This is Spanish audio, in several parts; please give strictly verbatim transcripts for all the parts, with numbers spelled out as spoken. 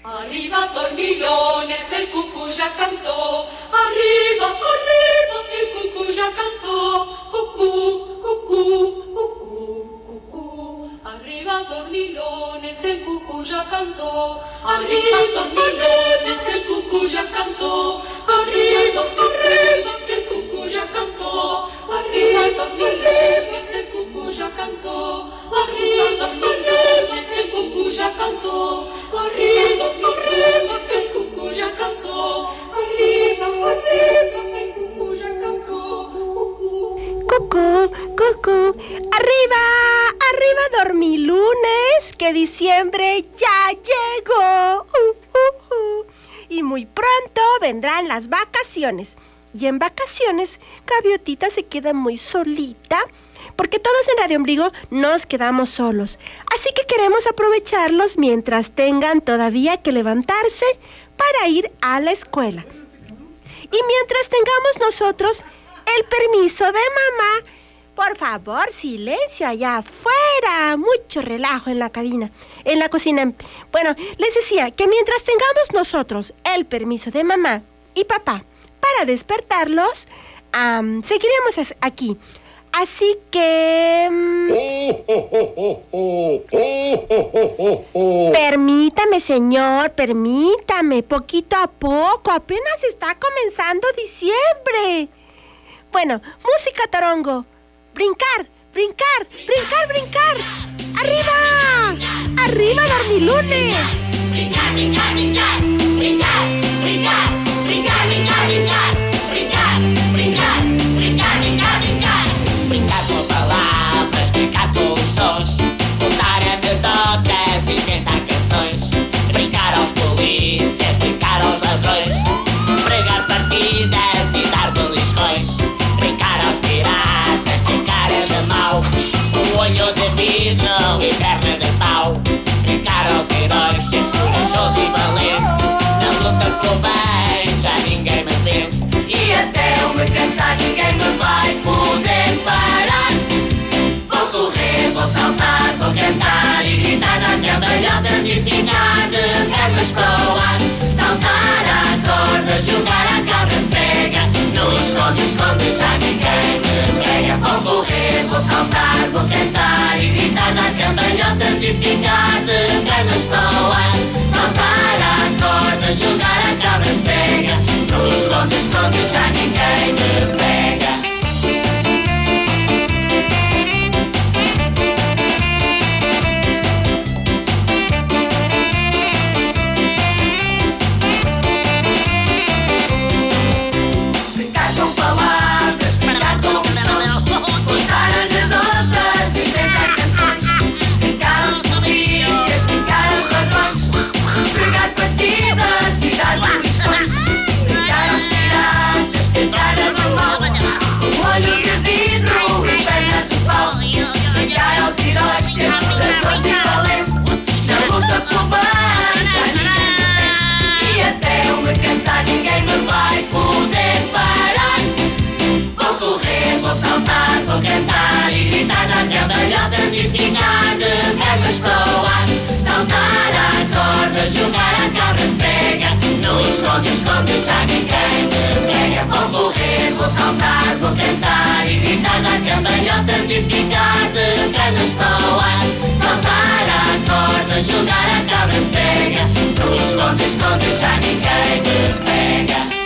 Arriba dormilones, el cucú ya cantó. Arriba, arriba, el cucú ya cantó. Cucú, cucú, cucú, cucú. Arriba dormilones, el cucú ya cantó. Arriba dormilones, el cucú ya cantó. Arriba, arriba, el cucú ya cantó. Arriba dormilones, el cucú ya cantó. Arriba dormilones, el cucú ya cantó. Arriba, arriba, el cucú ya cantó. Arriba, arriba, el cucú ya cantó. Cucú, cucú. Arriba, arriba dormilunes, que diciembre ya llegó. Uh, uh, uh. Y muy pronto vendrán las vacaciones. Y en vacaciones, Gaviotita se queda muy solita, porque todos en Radio Ombligo nos quedamos solos. Así que queremos aprovecharlos mientras tengan todavía que levantarse para ir a la escuela. Y mientras tengamos nosotros el permiso de mamá, por favor, silencio allá afuera. Mucho relajo en la cabina, en la cocina. Bueno, les decía que mientras tengamos nosotros el permiso de mamá y papá para despertarlos, um, seguiremos aquí. Así que... Um, oh, oh, oh, oh, oh, oh, oh, oh, oh. Permítame, señor, permítame. Poquito a poco, apenas está comenzando diciembre. Bueno, música, Torongo. Brincar, brincar, brincar, brincar. ¡Arriba! ¡Arriba, dormilunes! Brincar, brincar, brincar, brincar, brincar, brincar, brincar, brincar, brincar, brincar, brincar, brincar, brincar. Brincar com palavras, brincar com os sons, contar anedotas, inventar canções, brincar aos polícias, brincar aos ladrões, pregar partidas e dar beliscões, brincar aos piratas, ter cara de mau, o olho de vidro e perna de pau, brincar aos heróis, ser corajoso e valente, na luta pelo bem já ninguém me vence, e até eu me cansar ninguém me vai poder parar. Vou correr, vou saltar, vou cantar e gritar nas gargalhotas e ficar de pernas para o ar, saltar à corda, jogar à cabra cega, no esconde, esconde, já ninguém me pega. Vou correr, vou saltar, vou cantar e gritar nas gargalhotas e ficar de pernas para o ar, saltar à corda, jogar à cabra cega, no esconde, esconde, já ninguém me pega. Vou cantar e gritar nas gargalhotas e ficar de pernas para o ar, saltar à corda, jogar à cabra cega, no esconde, esconde, já ninguém me pega. Vou correr, vou saltar, vou cantar e gritar nas gargalhotas e ficar de pernas para o ar, saltar à corda, jogar à cabra cega, no esconde, esconde, já ninguém me pega.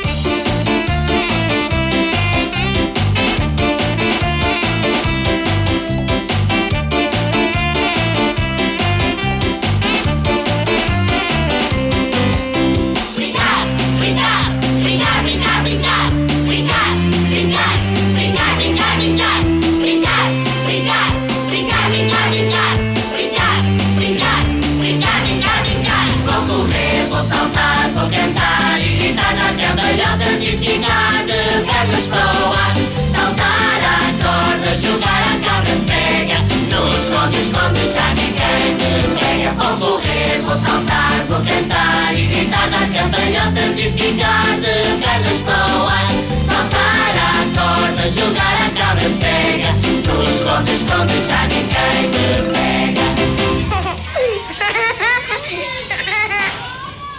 E ficar de pernas para o ar, saltar à corda, jogar à cabra cega, no esconde, esconde, já ninguém me pega. Vou correr, vou saltar, vou cantar e gritar nas gargalhotas e ficar de pernas para o ar, saltar à corda, jogar à cabra cega, no esconde, esconde, já ninguém me pega.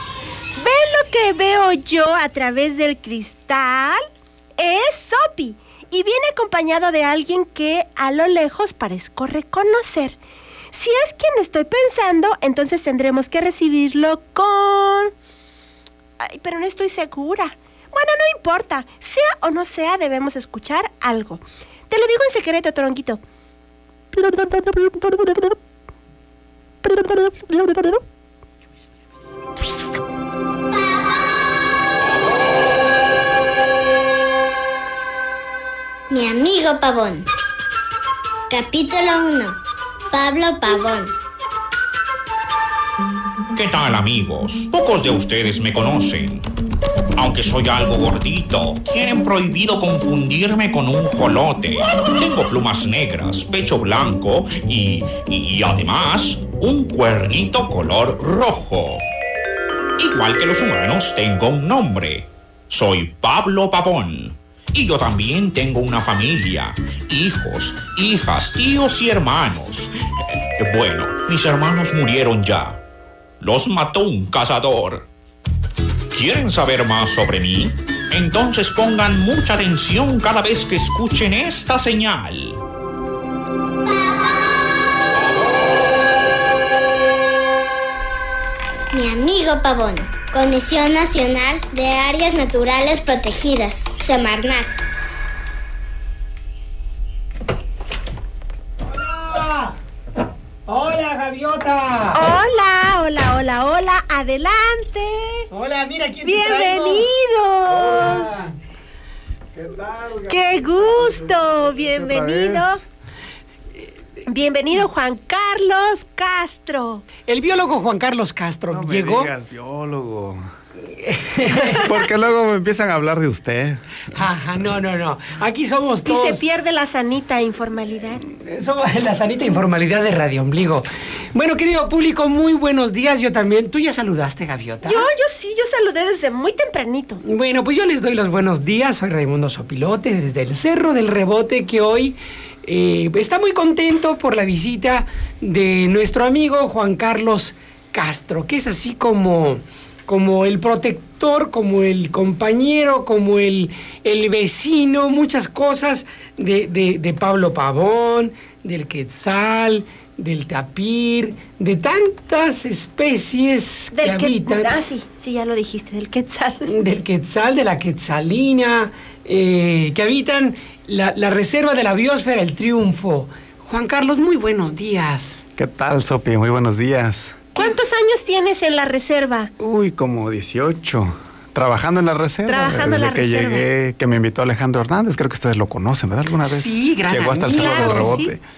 que veo yo a través del cristal es Sopi y viene acompañado de alguien que a lo lejos parezco reconocer. Si es quien estoy pensando, entonces tendremos que recibirlo con... Ay, pero no estoy segura. Bueno, no importa. Sea o no sea, debemos escuchar algo. Te lo digo en secreto, Toronquito. Mi amigo Pavón. Capítulo uno. Pablo Pavón. ¿Qué tal, amigos? Pocos de ustedes me conocen. Aunque soy algo gordito, tienen prohibido confundirme con un jolote. Tengo plumas negras, pecho blanco y, y además un cuernito color rojo. Igual que los humanos, tengo un nombre. Soy Pablo Pavón. Y yo también tengo una familia, hijos, hijas, tíos y hermanos. Eh, bueno, mis hermanos murieron ya. Los mató un cazador. ¿Quieren saber más sobre mí? Entonces pongan mucha atención cada vez que escuchen esta señal. Mi amigo Pavón. Comisión Nacional de Áreas Naturales Protegidas, Semarnat. ¡Hola! ¡Hola, gaviota! Hola, hola, hola, hola. Adelante. Hola, mira quién te traigo. Bienvenidos. Hola. ¿Qué tal, gaviota? ¡Qué gusto! Bienvenido. Bienvenido Juan Carlos Castro. El biólogo Juan Carlos Castro No me llegó. digas biólogo. Porque luego me empiezan a hablar de usted. Ajá, no, no, no. Aquí somos Y todos. se pierde la sanita informalidad. Somos la sanita informalidad de Radio Ombligo. Bueno, querido público, muy buenos días. Yo también. ¿Tú ya saludaste, gaviota? Yo, yo sí, yo saludé desde muy tempranito. Bueno, pues yo les doy los buenos días. Soy Raimundo Sopilote, desde el Cerro del Rebote, que hoy eh, está muy contento por la visita de nuestro amigo Juan Carlos Castro, que es así como, como el protector, como el compañero, como el, el vecino, muchas cosas de, de, de Pablo Pavón, del quetzal, del tapir, de tantas especies que Del que, habitan. ah, sí, sí, ya lo dijiste, del quetzal. Del quetzal, de la quetzalina, eh, que habitan la, la reserva de la biosfera El Triunfo. Juan Carlos, muy buenos días. ¿Qué tal, Sopi? Muy buenos días. ¿Cuántos años tienes en la reserva? Uy, como dieciocho. Trabajando en la reserva. Trabajando en Desde la que reserva. llegué, que me invitó Alejandro Hernández. Creo que ustedes lo conocen, ¿verdad? Alguna vez. Sí, gran Llegó hasta el amigo. Cerro del Claro, Rebote. sí.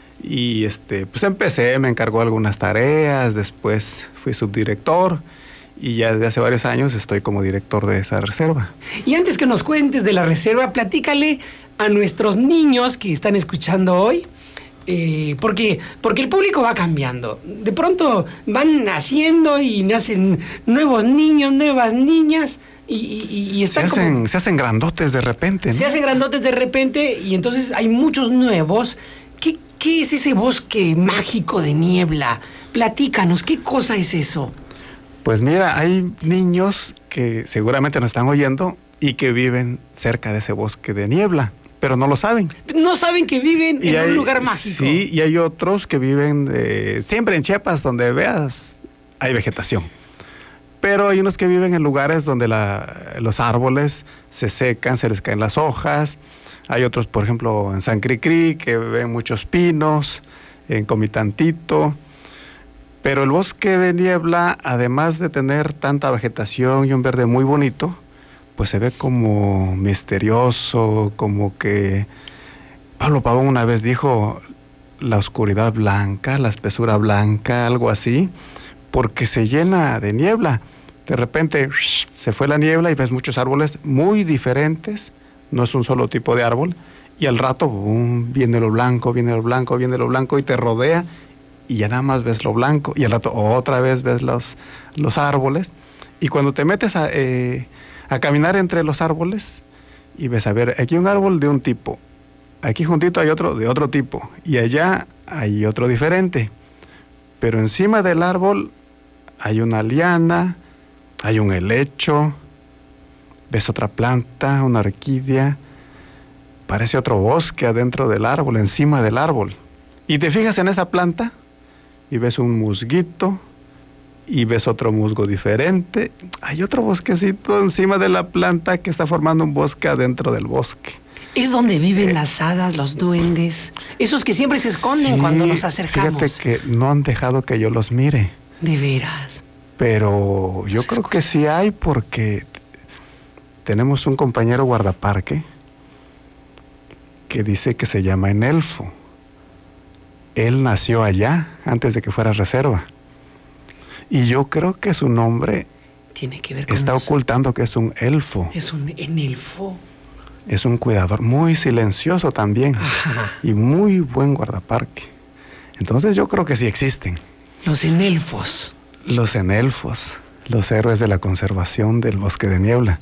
Y este, pues empecé, me encargó algunas tareas, después fui subdirector y ya desde hace varios años estoy como director de esa reserva. Y antes que nos cuentes de la reserva, platícale a nuestros niños que están escuchando hoy, eh, porque, porque el público va cambiando. De pronto van naciendo y nacen nuevos niños, nuevas niñas, y, y, y Se están como- hacen, se hacen grandotes de repente, ¿no? Se hacen grandotes de repente y entonces hay muchos nuevos. ¿Qué, qué es ese bosque mágico de niebla? Platícanos, ¿qué cosa es eso? Pues mira, hay niños que seguramente nos están oyendo y que viven cerca de ese bosque de niebla, pero no lo saben. No saben que viven en hay, un lugar mágico. Sí, y hay otros que viven eh, siempre en Chiapas, donde veas, hay vegetación. Pero hay unos que viven en lugares donde la, los árboles se secan, se les caen las hojas. Hay otros, por ejemplo, en San Cricri, que ven muchos pinos, en Comitantito. Pero el bosque de niebla, además de tener tanta vegetación y un verde muy bonito, pues se ve como misterioso, como que Pablo Pavón una vez dijo la oscuridad blanca, la espesura blanca, algo así, porque se llena de niebla. De repente se fue la niebla y ves muchos árboles muy diferentes, no es un solo tipo de árbol, y al rato boom, viene lo blanco, viene lo blanco, viene lo blanco y te rodea y ya nada más ves lo blanco y al rato otra vez ves los, los árboles y cuando te metes a, eh, a caminar entre los árboles y ves, a ver, aquí hay un árbol de un tipo, aquí juntito hay otro de otro tipo y allá hay otro diferente, pero encima del árbol hay una liana, hay un helecho, ves otra planta, una orquídea, parece otro bosque adentro del árbol, encima del árbol. Y te fijas en esa planta y ves un musguito y ves otro musgo diferente. Hay otro bosquecito encima de la planta que está formando un bosque adentro del bosque. Es donde viven las hadas, los duendes, esos que siempre se esconden Sí, cuando nos acercamos. Fíjate que no han dejado que yo los mire. De veras. Pero yo Los creo que escondes. sí hay, porque tenemos un compañero guardaparque que dice que se llama Enelfo. Él nació allá antes de que fuera reserva. Y yo creo que su nombre Tiene que ver con está nosotros. ocultando que es un elfo. Es un enelfo. Es un cuidador muy silencioso también. Ajá. Y muy buen guardaparque. Entonces yo creo que sí existen. Los enelfos. Los enelfos, los héroes de la conservación del bosque de niebla.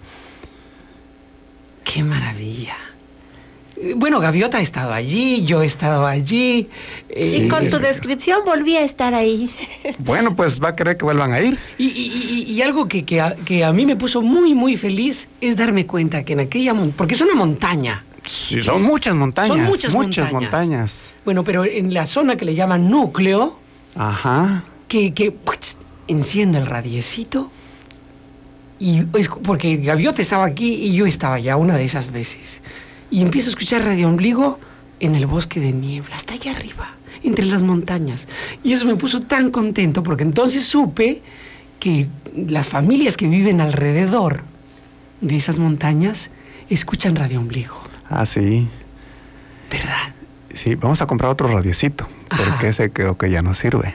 ¡Qué maravilla! Eh, Bueno, Gaviota ha estado allí, yo he estado allí. Y eh, con tu descripción volví a estar ahí. Bueno, pues va a querer que vuelvan a ir. Y, y- y- y algo que, que a, que a mí me puso muy, muy feliz es darme cuenta que en aquella montaña, porque es una montaña. Sí, son muchas montañas. Son muchas montañas. montañas. Bueno, pero en la zona que le llaman núcleo, Ajá. que, que ¡puch! Enciendo el radiecito y es porque Gaviota estaba aquí y yo estaba allá una de esas veces. Y empiezo a escuchar Radio Ombligo en el bosque de niebla, hasta allá arriba, entre las montañas. Y eso me puso tan contento porque entonces supe que las familias que viven alrededor de esas montañas escuchan Radio Ombligo. Ah, sí. ¿Verdad? Sí, vamos a comprar otro radiecito, Ajá. porque ese creo que ya no sirve.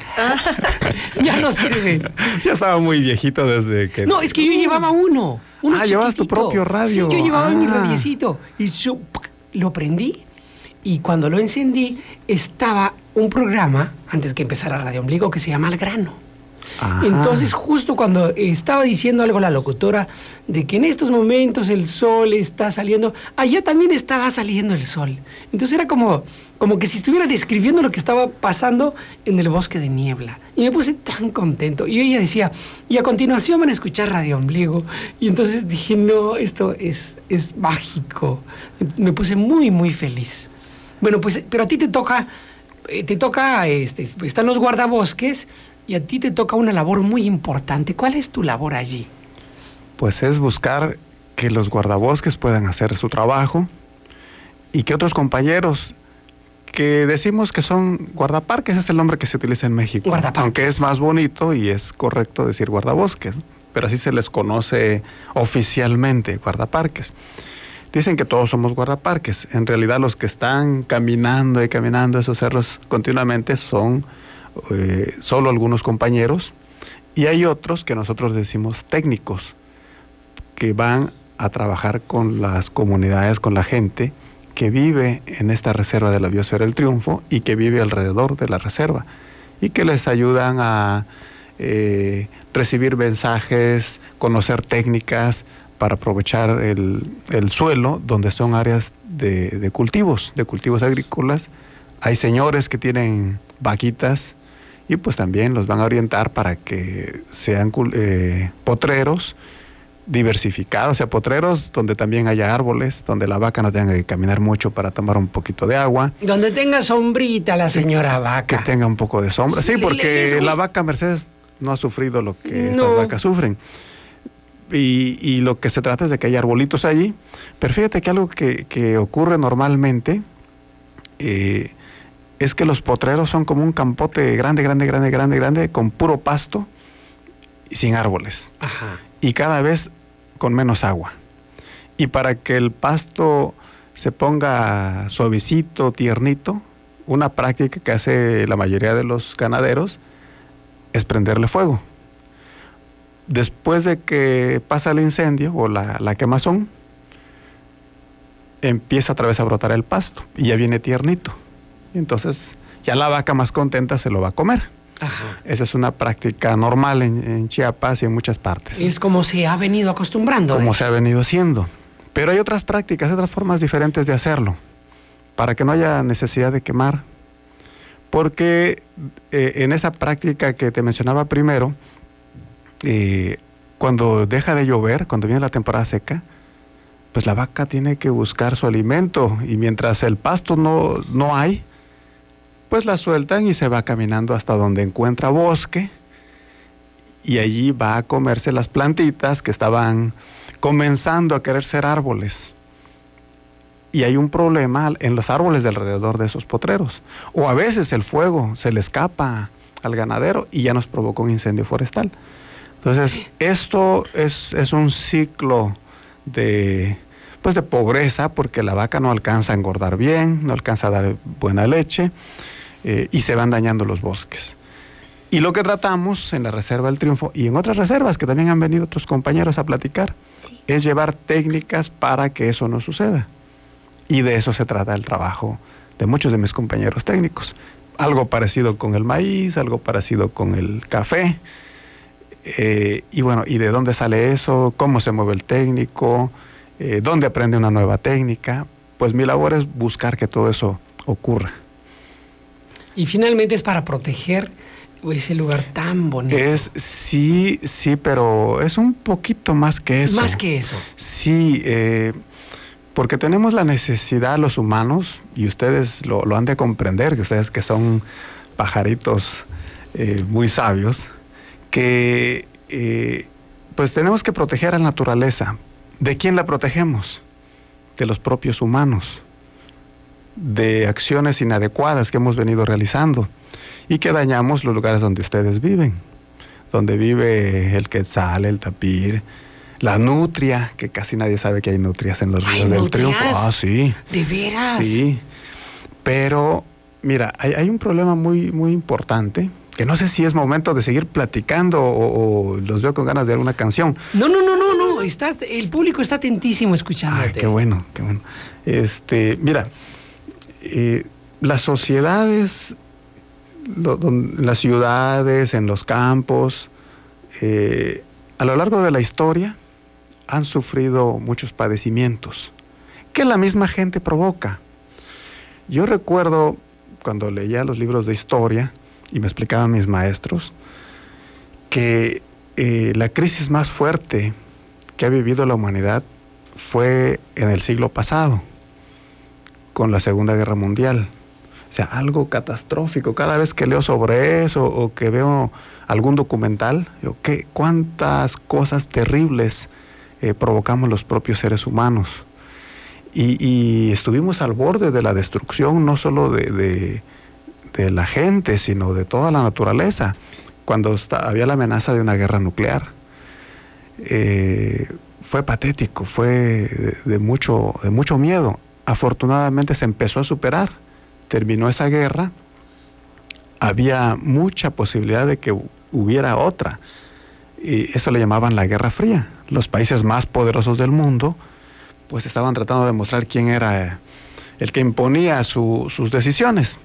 Ya no sirve. Ya estaba muy viejito desde que... No, es que yo llevaba uno. uno Ah, llevabas tu chiquitito. propio radio. Sí, yo llevaba mi Ah. radiecito. Y yo ¡puc! Lo prendí. Y cuando lo encendí, estaba un programa, antes que empezara Radio Ombligo, que se llama Al Grano. Ajá. Entonces, justo cuando estaba diciendo algo la locutora de que en estos momentos el sol está saliendo, allá también estaba saliendo el sol. Entonces era como, como que si estuviera describiendo lo que estaba pasando en el bosque de niebla. Y me puse tan contento. Y ella decía, y a continuación van a escuchar Radio Ombligo. Y entonces dije, no, esto es, es mágico. Me puse muy, muy feliz. Bueno, pues, pero a ti te toca, eh, te toca, este, están los guardabosques. Y a ti te toca una labor muy importante. ¿Cuál es tu labor allí? Pues es buscar que los guardabosques puedan hacer su trabajo y que otros compañeros que decimos que son guardaparques, es el nombre que se utiliza en México. Guardaparques. Aunque es más bonito y es correcto decir guardabosques, pero así se les conoce oficialmente, guardaparques. Dicen que todos somos guardaparques. En realidad los que están caminando y caminando esos cerros continuamente son eh, solo algunos compañeros, y hay otros que nosotros decimos técnicos, que van a trabajar con las comunidades, con la gente que vive en esta reserva de la Biosfera del Triunfo y que vive alrededor de la reserva, y que les ayudan a eh, recibir mensajes, conocer técnicas para aprovechar el, el suelo, donde son áreas de, de cultivos, de cultivos agrícolas. Hay señores que tienen vaquitas y pues también los van a orientar para que sean eh, potreros diversificados, o sea, potreros donde también haya árboles, donde la vaca no tenga que caminar mucho para tomar un poquito de agua. Donde tenga sombrita la señora vaca. Que tenga un poco de sombra. Sí, Le- porque les gusta- la vaca Mercedes no ha sufrido lo que estas No. vacas sufren. Y, y lo que se trata es de que haya arbolitos allí. Pero fíjate que algo que, que ocurre normalmente eh, es que los potreros son como un campote grande, grande, grande, grande, grande, con puro pasto y sin árboles. Ajá. Y cada vez con menos agua. Y para que el pasto se ponga suavecito, tiernito, una práctica que hace la mayoría de los ganaderos es prenderle fuego. Después de que pasa el incendio o la, la quemazón, empieza otra vez a brotar el pasto y ya viene tiernito. Entonces ya la vaca más contenta se lo va a comer. Ajá. Esa es una práctica normal en, en Chiapas y en muchas partes. Es como se ha venido acostumbrando. Como dice. se ha venido haciendo. Pero hay otras prácticas, otras formas diferentes de hacerlo, para que no haya necesidad de quemar. Porque eh, en esa práctica que te mencionaba primero, eh, cuando deja de llover, cuando viene la temporada seca, pues la vaca tiene que buscar su alimento, y mientras el pasto no, no hay, pues la sueltan y se va caminando hasta donde encuentra bosque, y allí va a comerse las plantitas que estaban comenzando a querer ser árboles. Y hay un problema en los árboles de alrededor de esos potreros. O a veces el fuego se le escapa al ganadero y ya nos provocó un incendio forestal. Entonces, esto es, es un ciclo de, pues de pobreza, porque la vaca no alcanza a engordar bien, no alcanza a dar buena leche, eh, y se van dañando los bosques. Y lo que tratamos en la Reserva del Triunfo y en otras reservas que también han venido otros compañeros a platicar, sí, es llevar técnicas para que eso no suceda. Y de eso se trata el trabajo de muchos de mis compañeros técnicos. Algo parecido con el maíz, algo parecido con el café. Eh, y bueno, ¿y de dónde sale eso? ¿Cómo se mueve el técnico? Eh, ¿Dónde aprende una nueva técnica? Pues mi labor es buscar que todo eso ocurra. Y finalmente es para proteger ese lugar tan bonito. Es, sí, sí, pero es un poquito más que eso. Más que eso. Sí, eh, porque tenemos la necesidad los humanos, y ustedes lo, lo han de comprender, que ustedes que son pajaritos eh, muy sabios, que eh, pues tenemos que proteger a la naturaleza. ¿De quién la protegemos? De los propios humanos, de acciones inadecuadas que hemos venido realizando y que dañamos los lugares donde ustedes viven, donde vive el quetzal, el tapir, la nutria, que casi nadie sabe que hay nutrias en los ríos del Triunfo. Ah, sí. ¿De veras? Sí. Pero, mira, hay, hay un problema muy, muy importante, que no sé si es momento de seguir platicando o, o los veo con ganas de alguna canción. No, no, no, no, no. Está, el público está atentísimo escuchándote. Ay, qué bueno, qué bueno. Este, mira, eh, las sociedades, lo, don, las ciudades, en los campos, eh, a lo largo de la historia, han sufrido muchos padecimientos que la misma gente provoca. Yo recuerdo cuando leía los libros de historia y me explicaban mis maestros que eh, la crisis más fuerte que ha vivido la humanidad fue en el siglo pasado, con la Segunda Guerra Mundial. O sea, algo catastrófico. Cada vez que leo sobre eso o que veo algún documental, digo, ¿qué, cuántas cosas terribles eh, provocamos los propios seres humanos? Y, y estuvimos al borde de la destrucción, no solo de, de, de la gente, sino de toda la naturaleza, cuando está, había la amenaza de una guerra nuclear. Eh, fue patético, fue de, de, mucho, de mucho miedo. Afortunadamente se empezó a superar, terminó esa guerra, había mucha posibilidad de que hubiera otra, y eso le llamaban la Guerra Fría. Los países más poderosos del mundo pues estaban tratando de demostrar quién era el que imponía su, sus decisiones,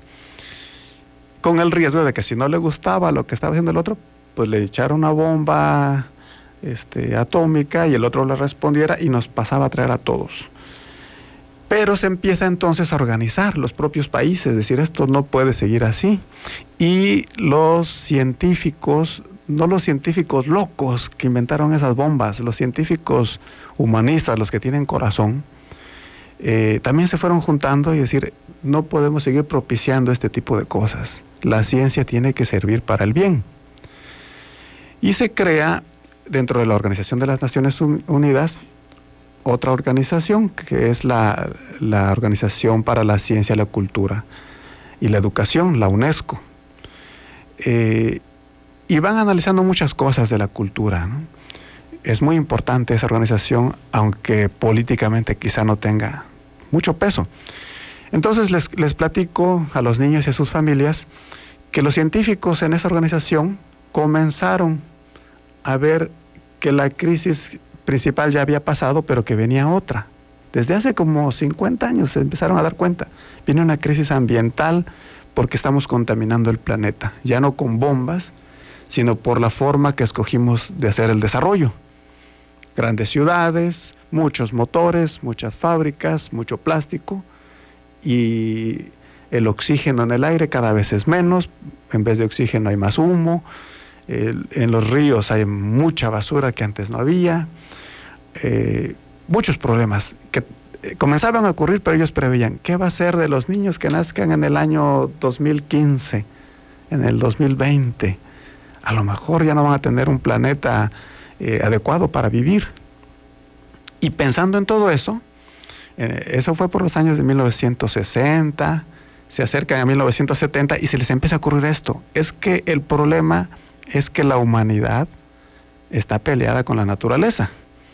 con el riesgo de que si no le gustaba lo que estaba haciendo el otro, pues le echara una bomba este, atómica y el otro le respondiera y nos pasaba a traer a todos. Pero se empieza entonces a organizar los propios países, es decir, esto no puede seguir así. Y los científicos, no los científicos locos que inventaron esas bombas, los científicos humanistas, los que tienen corazón, eh, también se fueron juntando y decir, no podemos seguir propiciando este tipo de cosas. La ciencia tiene que servir para el bien. Y se crea, dentro de la Organización de las Naciones Unidas, otra organización que es la, la Organización para la Ciencia, la Cultura y la Educación, la UNESCO. Eh, y van analizando muchas cosas de la cultura, ¿no? Es muy importante esa organización, aunque políticamente quizá no tenga mucho peso. Entonces les, les platico a los niños y a sus familias que los científicos en esa organización comenzaron a ver que la crisis principal ya había pasado, pero que venía otra. Desde hace como cincuenta años se empezaron a dar cuenta. Viene una crisis ambiental porque estamos contaminando el planeta, ya no con bombas, sino por la forma que escogimos de hacer el desarrollo. Grandes ciudades, muchos motores, muchas fábricas, mucho plástico, y el oxígeno en el aire cada vez es menos, en vez de oxígeno hay más humo, El, en los ríos hay mucha basura que antes no había. Eh, muchos problemas que eh, comenzaban a ocurrir, pero ellos preveían, ¿qué va a ser de los niños que nazcan en el año dos mil quince, en el dos mil veinte? A lo mejor ya no van a tener un planeta eh, adecuado para vivir. Y pensando en todo eso, eh, eso fue por los años de mil novecientos sesenta, se acercan a mil novecientos setenta y se les empieza a ocurrir esto. Es que el problema es que la humanidad está peleada con la naturaleza.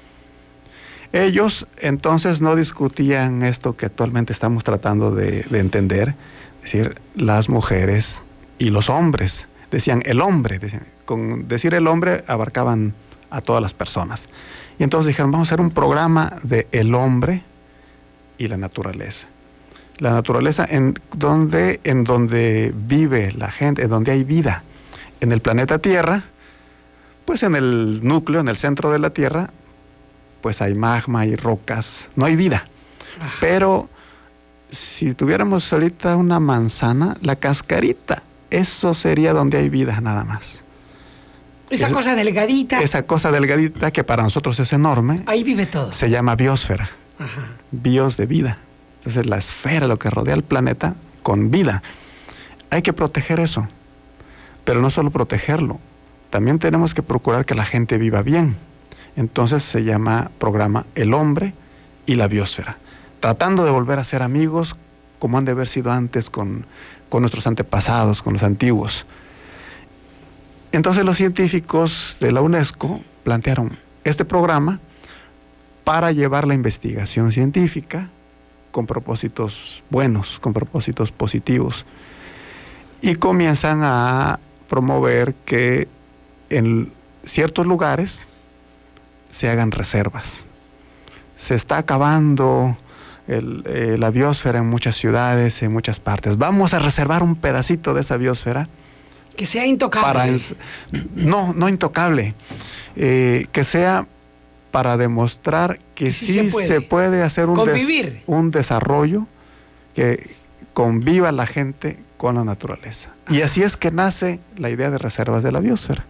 Ellos entonces no discutían esto que actualmente estamos tratando de, de entender, es decir, las mujeres y los hombres. Decían el hombre, decían, con decir el hombre abarcaban a todas las personas. Y entonces dijeron, vamos a hacer un programa de el hombre y la naturaleza. La naturaleza en donde, en donde vive la gente, en donde hay vida. En el planeta Tierra, pues en el núcleo, en el centro de la Tierra, pues hay magma, hay rocas, no hay vida. Ajá. Pero si tuviéramos ahorita una manzana, la cascarita, eso sería donde hay vida nada más. Esa Eso, cosa delgadita. Esa cosa delgadita que para nosotros es enorme. Ahí vive todo. Se llama biosfera. Ajá. Bios de vida. Entonces la esfera, lo que rodea el planeta, con vida. Hay que proteger eso. Pero no solo protegerlo, también tenemos que procurar que la gente viva bien. Entonces se llama programa El Hombre y la Biosfera. Tratando de volver a ser amigos como han de haber sido antes con, con nuestros antepasados, con los antiguos. Entonces los científicos de la UNESCO plantearon este programa para llevar la investigación científica con propósitos buenos, con propósitos positivos. Y comienzan a promover que en ciertos lugares se hagan reservas. Se está acabando el, eh, la biosfera en muchas ciudades, en muchas partes. Vamos a reservar un pedacito de esa biosfera. Que sea intocable. Para ens- no, no intocable. Eh, que sea para demostrar que sí, sí se, se, puede. se puede hacer un, Convivir. des- un desarrollo que conviva la gente con la naturaleza. Y así es que nace la idea de reservas de la biosfera.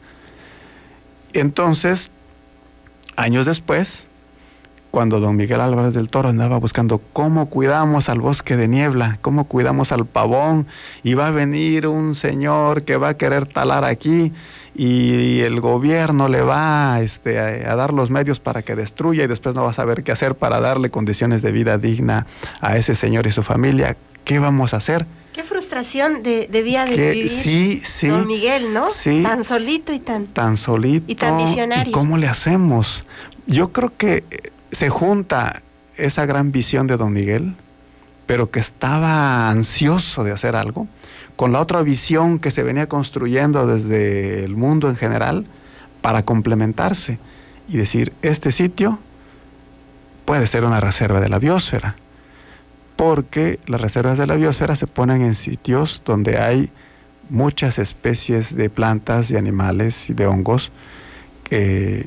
Entonces, años después, cuando don Miguel Álvarez del Toro andaba buscando cómo cuidamos al bosque de niebla, cómo cuidamos al pavón, y va a venir un señor que va a querer talar aquí, y el gobierno le va este, a, a dar los medios para que destruya, y después no va a saber qué hacer para darle condiciones de vida digna a ese señor y su familia. ¿Qué vamos a hacer? Qué frustración de, debía de Que vivir sí, sí, don Miguel, ¿no? sí. Tan solito y tan... Tan solito. Y tan visionario. ¿Y cómo le hacemos? Yo creo que se junta esa gran visión de don Miguel, pero que estaba ansioso de hacer algo, con la otra visión que se venía construyendo desde el mundo en general, para complementarse y decir, este sitio puede ser una reserva de la biosfera, porque las reservas de la biosfera se ponen en sitios donde hay muchas especies de plantas, de animales y de hongos que,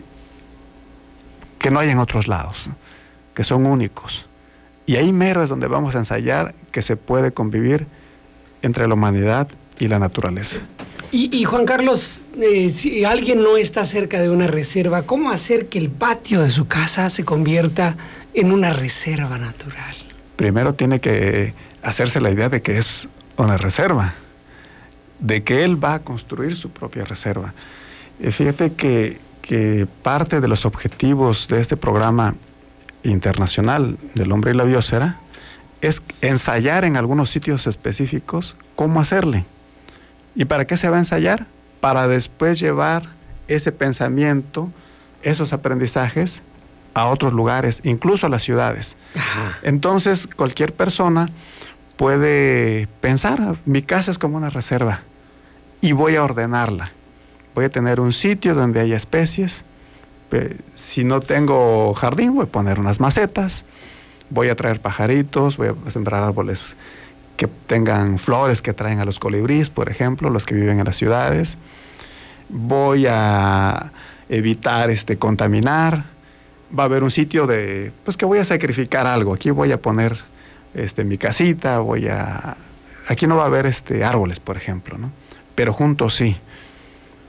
que no hay en otros lados, que son únicos. Y ahí mero es donde vamos a ensayar que se puede convivir entre la humanidad y la naturaleza. Y, y Juan Carlos, eh, si alguien no está cerca de una reserva, ¿cómo hacer que el patio de su casa se convierta en una reserva natural? Primero tiene que hacerse la idea de que es una reserva, de que él va a construir su propia reserva. Eh, fíjate que, que parte de los objetivos de este programa internacional del hombre y la biosfera es ensayar en algunos sitios específicos cómo hacerle. ¿Y para qué se va a ensayar? Para después llevar ese pensamiento, esos aprendizajes a otros lugares, incluso a las ciudades. Ajá. Entonces, cualquier persona puede pensar, mi casa es como una reserva y voy a ordenarla. Voy a tener un sitio donde haya especies. Si no tengo jardín, voy a poner unas macetas, voy a traer pajaritos, voy a sembrar árboles que tengan flores que atraen a los colibríes, por ejemplo, los que viven en las ciudades. Voy a evitar este, contaminar. Va a haber un sitio de, pues que voy a sacrificar algo. Aquí voy a poner este, mi casita, voy a... Aquí no va a haber este, árboles, por ejemplo, ¿no? Pero juntos sí.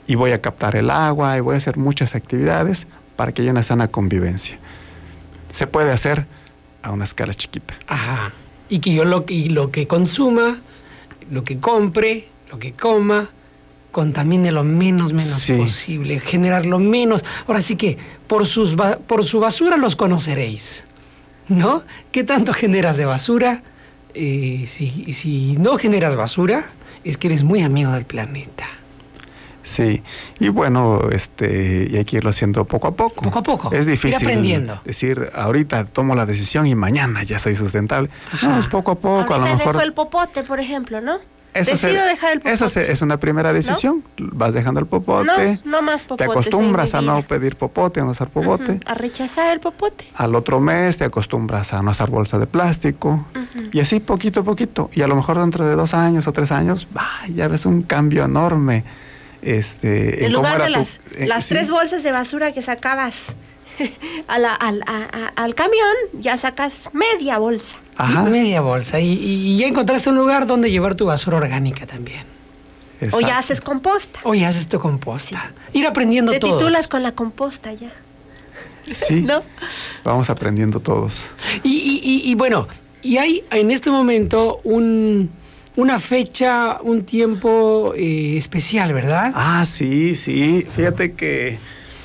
y voy a captar el agua y voy a hacer muchas actividades para que haya una sana convivencia. Se puede hacer a una escala chiquita. Ajá. Y que yo lo, y lo que consuma, lo que compre, lo que coma, contamine lo menos, menos Sí. posible, generar lo menos. Ahora sí que por, sus ba- por su basura los conoceréis, ¿no? ¿Qué tanto generas de basura? Eh, si, si no generas basura, es que eres muy amigo del planeta. Sí, y bueno, este, y hay que irlo haciendo poco a poco. Poco a poco, Es ir difícil aprendiendo. decir, ahorita tomo la decisión y mañana ya soy sustentable. Ajá. No, es poco a poco, a lo Ahorita mejor. dejo el popote, por ejemplo, ¿no? Eso Decido se- dejar el popote. Eso se- es una primera decisión. Vas dejando el popote. No, no más Te popotes acostumbras en a mi no vida. pedir popote, a no usar popote. Ujú, a rechazar el popote. Al otro mes te acostumbras a no usar bolsa de plástico. Ujú. Y así poquito a poquito. Y a lo mejor dentro de dos años o tres años, bah, ya ves un cambio enorme. Este, En cómo lugar era de tu- las, eh, las sí. tres bolsas de basura que sacabas a la- al, a- a- al camión, ya sacas media bolsa. Ajá. Media bolsa. Y, y- y ya encontraste un lugar donde llevar tu basura orgánica también. O Exacto. ya haces composta. O ya haces tu composta. Ir aprendiendo Te todos. titulas con la composta ya. Sí, ¿No? vamos aprendiendo todos. Y, y- y- y bueno, y hay en este momento un, una fecha, un tiempo eh, especial, ¿verdad? Ah, sí, sí. Fíjate que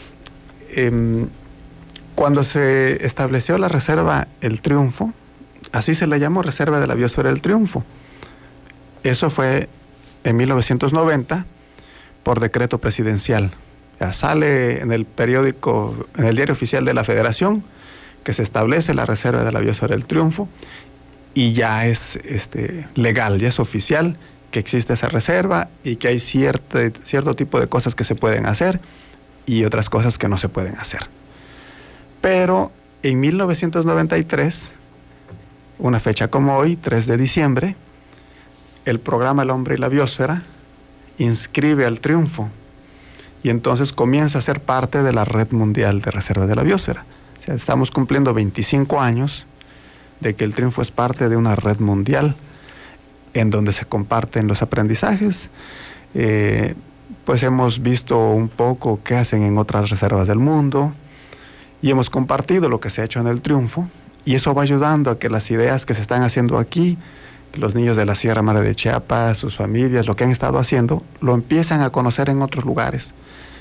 em, cuando se estableció la reserva El Triunfo, así se le llamó, Reserva de la Biosfera El Triunfo. Eso fue en mil novecientos noventa por decreto presidencial. Ya sale en el periódico, en el Diario Oficial de la Federación, que se establece la Reserva de la Biosfera El Triunfo y ya es este, legal, ya es oficial que existe esa reserva y que hay cierto, cierto tipo de cosas que se pueden hacer y otras cosas que no se pueden hacer. Pero en mil novecientos noventa y tres, una fecha como hoy, tres de diciembre, el programa El Hombre y la Biosfera inscribe al Triunfo y entonces comienza a ser parte de la Red Mundial de Reserva de la Biosfera. O sea, estamos cumpliendo veinticinco años de que el Triunfo es parte de una red mundial en donde se comparten los aprendizajes. Eh, pues hemos visto un poco qué hacen en otras reservas del mundo y hemos compartido lo que se ha hecho en el Triunfo y eso va ayudando a que las ideas que se están haciendo aquí, los niños de la Sierra Madre de Chiapas, sus familias, lo que han estado haciendo, lo empiezan a conocer en otros lugares.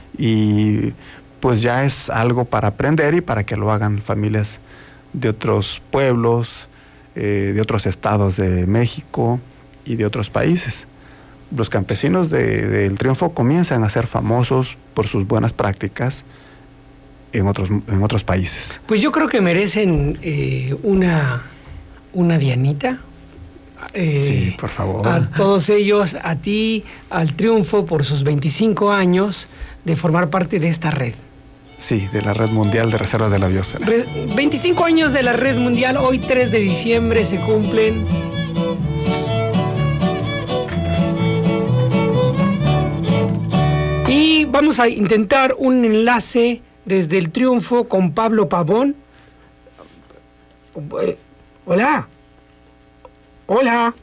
Y pues ya es algo para aprender y para que lo hagan familias de otros pueblos, eh, de otros estados de México y de otros países. Los campesinos de, del Triunfo comienzan a ser famosos por sus buenas prácticas en otros, en otros países. Pues yo creo que merecen eh, una, una Dianita. Eh, Sí, por favor. A todos ellos, a ti, al Triunfo, por sus veinticinco años de formar parte de esta red. Sí, de la Red Mundial de Reservas de la Biosfera. Red- veinticinco años de la Red Mundial, hoy tres de diciembre se cumplen. Y vamos a intentar un enlace desde el Triunfo con Pablo Pavón. Eh, Hola. Hola.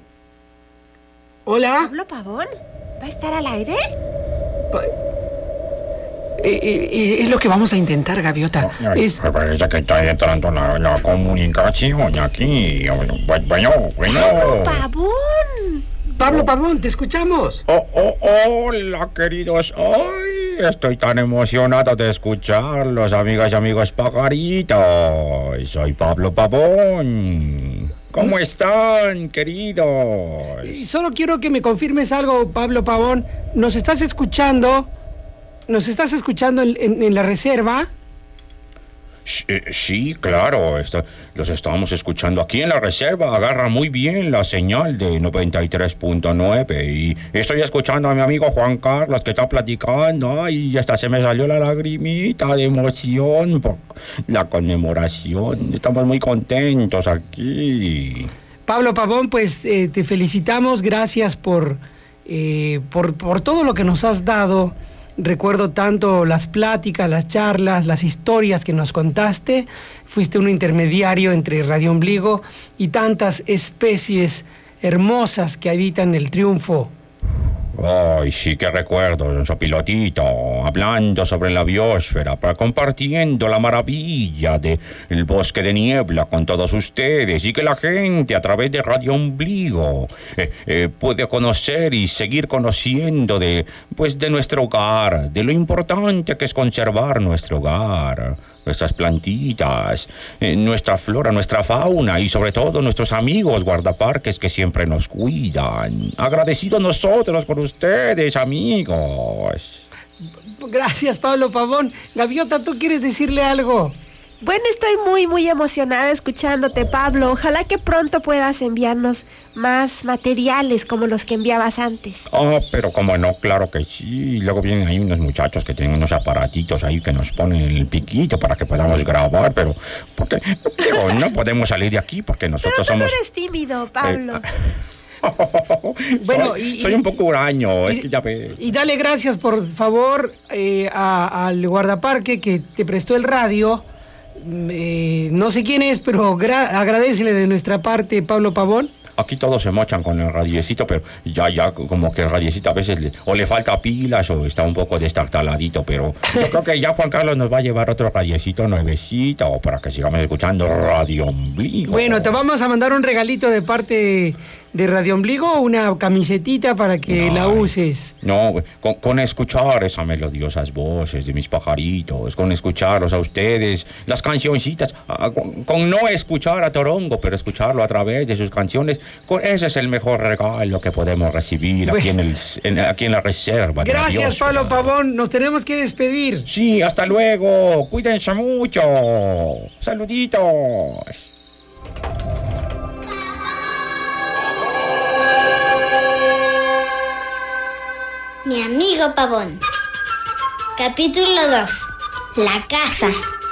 Hola. ¿Pablo Pavón? ¿Va a estar al aire? Pa- Eh, eh, eh, es lo que vamos a intentar, Gaviota. Es, Me parece que está entrando la, la comunicación aquí. Bueno, bueno, bueno. ¡Pavón! Pablo Pavón, te escuchamos. Oh, oh, hola, queridos. Ay, estoy tan emocionado de escucharlos, amigas y amigos pajaritos. Soy Pablo Pavón. ¿Cómo están, queridos? Y solo quiero que me confirmes algo, Pablo Pavón. ¿Nos estás escuchando? ¿Nos estás escuchando en, en- en la reserva? Sí, sí, claro, esto- los estamos escuchando aquí en la reserva. Agarra muy bien la señal de noventa y tres punto nueve. Y estoy escuchando a mi amigo Juan Carlos que está platicando. Ay, y hasta se me salió la lagrimita de emoción por la conmemoración. Estamos muy contentos aquí. Pablo Pavón, pues eh, te felicitamos. Gracias por, eh, por, por todo lo que nos has dado. Recuerdo tanto las pláticas, las charlas, las historias que nos contaste. Fuiste un intermediario entre Radio Ombligo y tantas especies hermosas que habitan el Triunfo. Ay, sí que recuerdo, don Sopilotito, hablando sobre la biosfera, para compartiendo la maravilla del bosque de niebla con todos ustedes y que la gente a través de Radio Ombligo eh, eh, puede conocer y seguir conociendo de, pues, de nuestro hogar, de lo importante que es conservar nuestro hogar, nuestras plantitas, eh, nuestra flora, nuestra fauna y sobre todo nuestros amigos guardaparques que siempre nos cuidan. Agradecidos nosotros con ustedes, amigos. Gracias, Pablo Pavón. Gaviota, ¿tú quieres decirle algo? Bueno, estoy muy, muy emocionada escuchándote, Pablo. Ojalá que pronto puedas enviarnos más materiales como los que enviabas antes. Ah, pero como no, claro que sí. Luego vienen ahí unos muchachos que tienen unos aparatitos ahí que nos ponen el piquito para que podamos grabar, pero porque digo, no podemos salir de aquí porque nosotros pero tú somos... no eres tímido, Pablo. Eh, Bueno, soy, y- soy y- un poco huraño, y- es que ya ves. Y dale gracias, por favor, eh, a- al guardaparque que te prestó el radio. Mm, eh, no sé quién es, pero gra- agradécele de nuestra parte, Pablo Pavón. Aquí todos se mochan con el radiecito, pero ya, ya, como que el radiecito a veces le- o le falta pilas o está un poco destartaladito, pero yo creo que ya Juan Carlos nos va a llevar otro radiecito nuevecito para que sigamos escuchando Radio Ombligo. Bueno, te vamos a mandar un regalito de parte de Radio Ombligo, una camisetita para que la Ay. uses. No, con, con escuchar esas melodiosas voces de mis pajaritos, con escucharlos a ustedes, las cancioncitas, ah, con, con no escuchar a Torongo, pero escucharlo a través de sus canciones, con ese es el mejor regalo que podemos recibir aquí, en, el, en, aquí en la reserva. de la Gracias, biosfera. Pablo Pavón. Nos tenemos que despedir. Sí, hasta luego. Cuídense mucho. Saluditos. Mi amigo Pavón. Capítulo dos. La casa.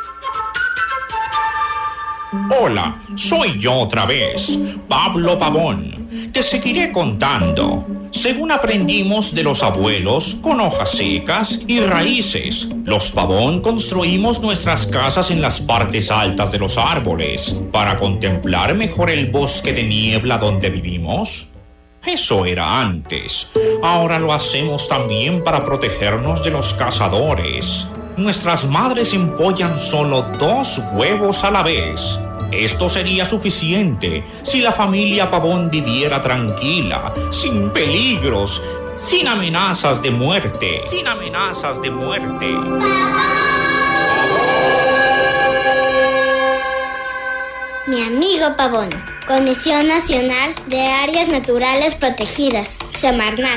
Hola, soy yo otra vez, Pablo Pavón. Te seguiré contando. Según aprendimos de los abuelos, con hojas secas y raíces, los Pavón construimos nuestras casas en las partes altas de los árboles para contemplar mejor el bosque de niebla donde vivimos. Eso era antes. Ahora lo hacemos también para protegernos de los cazadores. Nuestras madres empollan solo dos huevos a la vez. Esto sería suficiente si la familia Pavón viviera tranquila, sin peligros, sin amenazas de muerte. Sin amenazas de muerte. Mi amigo Pavón. Comisión Nacional de Áreas Naturales Protegidas. Semarnat.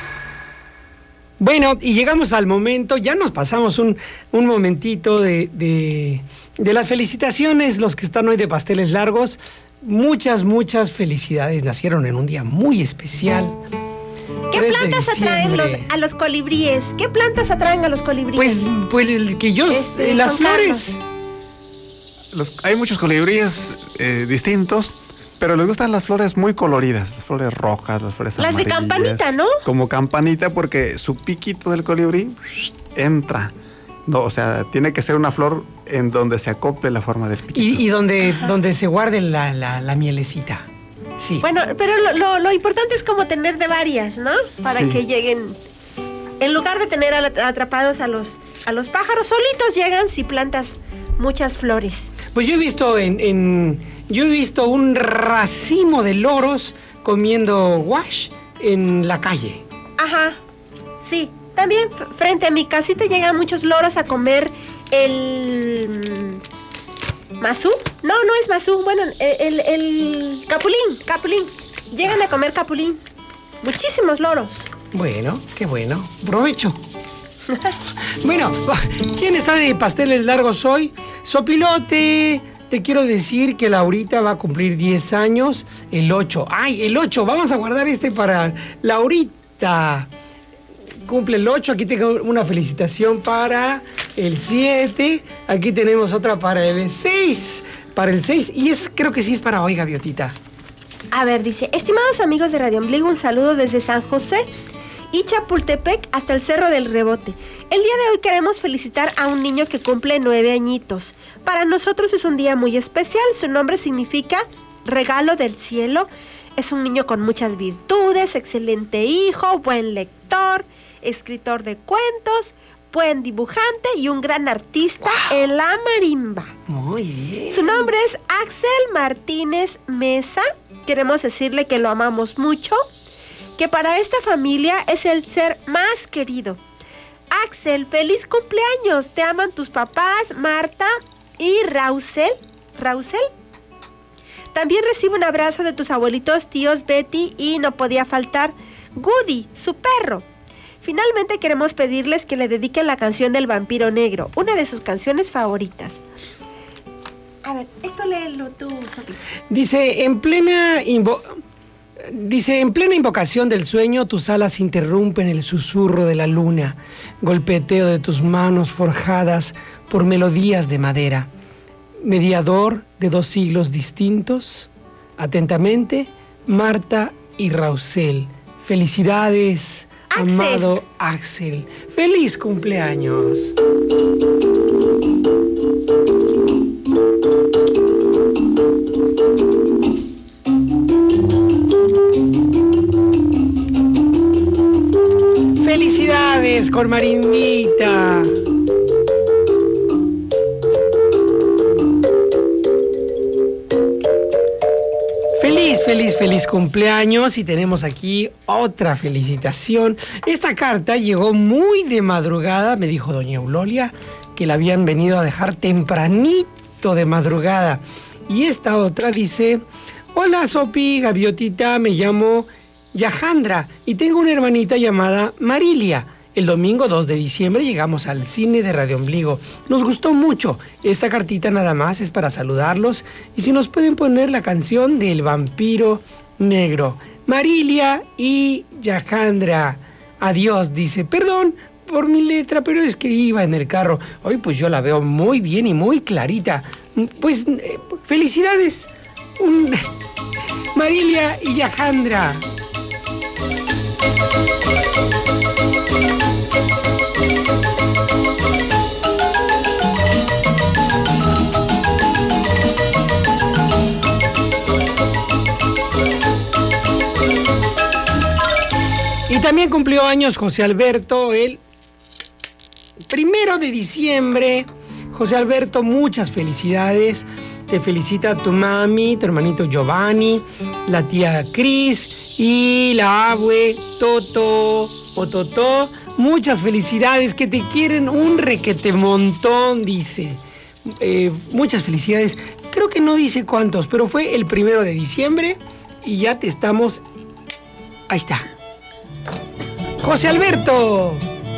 Bueno, y llegamos al momento, ya nos pasamos un, un momentito de, de, de las felicitaciones, los que están hoy de pasteles largos. Muchas, muchas felicidades. Nacieron en un día muy especial. ¿Qué tres de plantas atraen los, diciembre. a los colibríes? ¿Qué plantas atraen a los colibríes? Pues, pues el que yo, Este, eh, las Juan flores. Los- hay muchos colibríes eh, distintos, pero les gustan las flores muy coloridas, las flores rojas, las flores Las de amarillas. campanita, ¿no? Como campanita, porque su piquito del colibrí entra. No, o sea, tiene que ser una flor en donde se acople la forma del piquito. Y, y donde, donde se guarde la, la, la mielecita. Sí. Bueno, pero lo, lo- lo importante es como tener de varias, ¿no? Para Sí. que lleguen. En lugar de tener al- atrapados a los, a los pájaros, solitos llegan si plantas muchas flores. Pues yo he visto en, en- yo he visto un racimo de loros comiendo wash en la calle. Ajá, sí. También f- frente a mi casita llegan muchos loros a comer el... mm, ¿Mazú? No, no es mazú. Bueno, el, el, el capulín, capulín. Llegan a comer capulín. Muchísimos loros. Bueno, qué bueno. Provecho. Bueno, ¿quién está de pasteles largos hoy? Sopilote. Te quiero decir que Laurita va a cumplir diez años el ocho. ¡Ay, el ocho! Vamos a guardar este para Laurita. Cumple el ocho. Aquí tengo una felicitación para el siete. Aquí tenemos otra para el seis. Para el seis. Y es, creo que sí es para hoy, Gaviotita. A ver, dice, estimados amigos de Radio Ombligo, un saludo desde San José y Chapultepec hasta el Cerro del Rebote. El día de hoy queremos felicitar a un niño que cumple nueve añitos. Para nosotros es un día muy especial. Su nombre significa regalo del cielo. es un niño con muchas virtudes, excelente hijo, buen lector, escritor de cuentos, buen dibujante y un gran artista wow. en la marimba. Muy bien. Su nombre es Axel Martínez Mesa. Queremos decirle que lo amamos mucho, que para esta familia es el ser más querido. Axel, feliz cumpleaños. Te aman tus papás, Marta y Rausel. ¿Rausel? También recibe un abrazo de tus abuelitos, tíos, Betty y no podía faltar Goody, su perro. Finalmente queremos pedirles que le dediquen la canción del Vampiro Negro, una de sus canciones favoritas. A ver, esto léelo tú, Sophie. Dice, en plena invo- Dice, en plena invocación del sueño, tus alas interrumpen el susurro de la luna, golpeteo de tus manos forjadas por melodías de madera. Mediador de dos siglos distintos, atentamente, Marta y Rausel. Felicidades, Axel. Amado Axel. ¡Feliz cumpleaños! ¡Felicidades con Marimbita! Feliz, feliz, feliz cumpleaños y tenemos aquí otra felicitación. Esta carta llegó muy de madrugada, me dijo doña Eulolia, que la habían venido a dejar tempranito de madrugada. Y esta otra dice, hola Sopi, Gaviotita, me llamo Yajandra y tengo una hermanita llamada Marilia. El domingo dos de diciembre llegamos al cine de Radio Ombligo. Nos gustó mucho. Esta cartita nada más es para saludarlos. Y si nos pueden poner la canción del Vampiro Negro. Marilia y Yajandra. Adiós, dice. Perdón por mi letra, pero es que iba en el carro. Hoy pues yo la veo muy bien y muy clarita. Pues eh, felicidades. Un... Marilia y Yajandra. Y también cumplió años José Alberto el primero de diciembre. José Alberto, muchas felicidades. Te felicita tu mami, tu hermanito Giovanni, la tía Cris y la abue Toto o Totó. Muchas felicidades, que te quieren un requete montón, dice. Eh, muchas felicidades. Creo que no dice cuántos, pero fue el primero de diciembre y ya te estamos... Ahí está. José Alberto.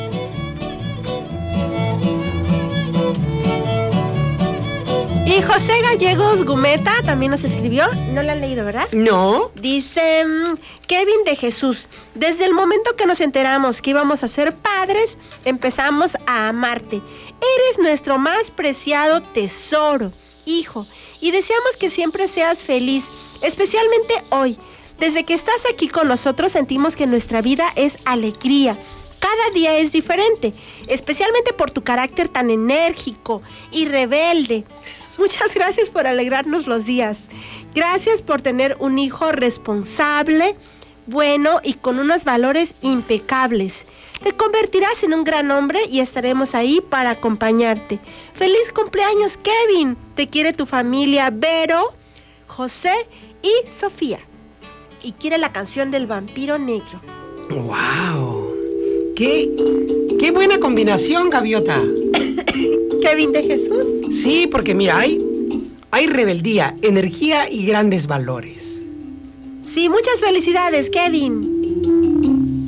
Y José Gallegos Gumeta también nos escribió. ¿No la han leído, verdad? No. Dice Kevin de Jesús. Desde el momento que nos enteramos que íbamos a ser padres, empezamos a amarte. Eres nuestro más preciado tesoro, hijo. Y deseamos que siempre seas feliz, especialmente hoy. Desde que estás aquí con nosotros sentimos que nuestra vida es alegría. Cada día es diferente, especialmente por tu carácter tan enérgico y rebelde. Muchas gracias por alegrarnos los días. Gracias por tener un hijo responsable, bueno y con unos valores impecables. Te convertirás en un gran hombre y estaremos ahí para acompañarte. ¡Feliz cumpleaños, Kevin! Te quiere tu familia Vero, José y Sofía. Y quiere la canción del Vampiro Negro. ¡Wow! ¡Qué, qué buena combinación, Gaviota! ¿Kevin de Jesús? Sí, porque mira, hay, hay rebeldía, energía y grandes valores. Sí, muchas felicidades, Kevin.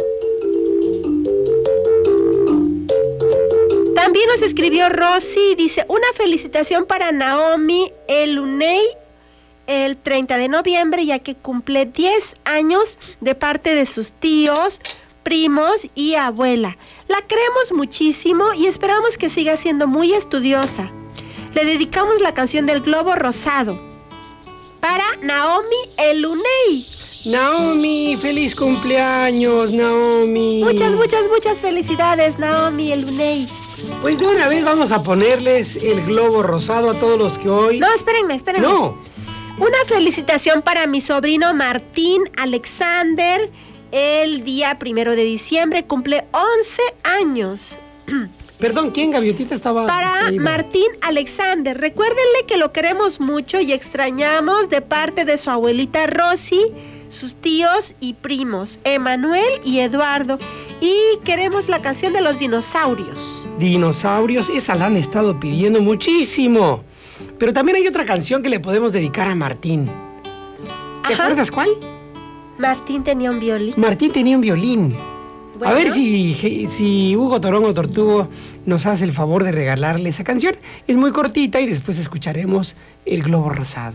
También nos escribió Rosy, dice, una felicitación para Naomi Elunei el treinta de noviembre, ya que cumple diez años de parte de sus tíos, primos y abuela. La queremos muchísimo y esperamos que siga siendo muy estudiosa. Le dedicamos la canción del Globo Rosado para Naomi Elunei. Naomi, feliz cumpleaños, Naomi. Muchas, muchas, muchas felicidades, Naomi Elunei. Pues de una vez vamos a ponerles el Globo Rosado a todos los que hoy... No, espérenme, espérenme. No. Una felicitación para mi sobrino Martín Alexander. El día primero de diciembre cumple once años. Perdón, ¿quién, Gaviotita, estaba? Para distraída? Martín Alexander. Recuérdenle que lo queremos mucho y extrañamos de parte de su abuelita Rosy, sus tíos y primos, Emanuel y Eduardo. Y queremos la canción de los dinosaurios. Dinosaurios, esa la han estado pidiendo muchísimo. Pero también hay otra canción que le podemos dedicar a Martín. ¿Te Ajá. acuerdas cuál? Martín tenía un violín. Martín tenía un violín. Bueno. A ver si, si Hugo Torongo Tortugo nos hace el favor de regalarle esa canción. Es muy cortita y después escucharemos El Globo Rosado.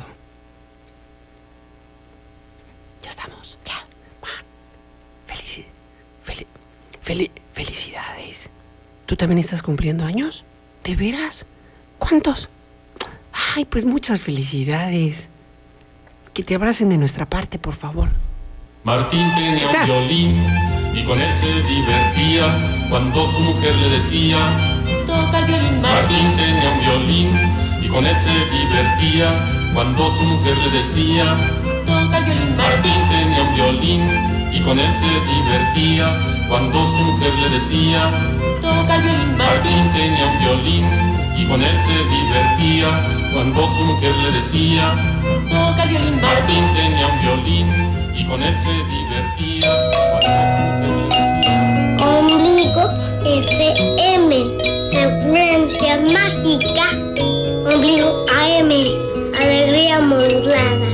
Ya estamos. Ya. Felici fel fel felicidades. ¿Tú también estás cumpliendo años? ¿De veras? ¿Cuántos? Ay, pues muchas felicidades. Que te abracen de nuestra parte, por favor. Martín tenía Está. un violín y con él se divertía cuando su mujer le decía: Toca el violín, Martín tenía un violín y con él se divertía cuando su mujer le decía: toca el violín, Martín tenía un violín y con él se divertía cuando su mujer le decía: toca el violín, Martín tenía un violín y con él se divertía cuando su mujer le decía: toca el violín, Martín tenía un violín y con él se divertía cuando su mujer le decía. Ombligo F M, frecuencia mágica. Ombligo A M, alegría modulada.